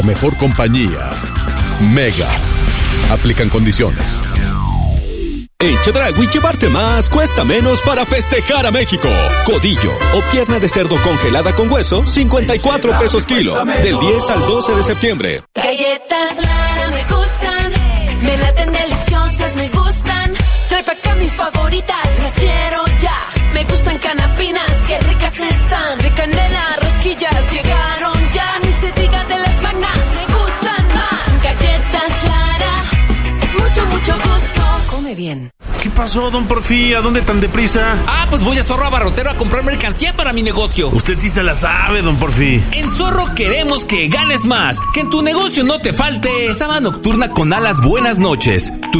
Mejor compañía. Mega. Aplican condiciones. En Chedraui llevarte más cuesta menos para festejar a México. Codillo o pierna de cerdo congelada con hueso, 54 pesos kilo. Del 10 al 12 de septiembre. Galletas Lara me gustan, me laten deliciosas, me gustan. Trae pa' acá mis favoritas, las quiero ya. Me gustan canapinas, qué ricas están. De canela, rosquillas, llegaron ya. Ni se diga de las magnas, me gustan más. Galletas Lara, mucho, mucho gusto. Come bien. ¿Qué pasó, don Porfí? ¿A dónde tan deprisa? Pues voy a Zorro Abarrotero a comprar mercancía para mi negocio. Usted sí se la sabe, don Porfí. En Zorro queremos que ganes más, que en tu negocio no te falte. Sama nocturna con alas buenas noches.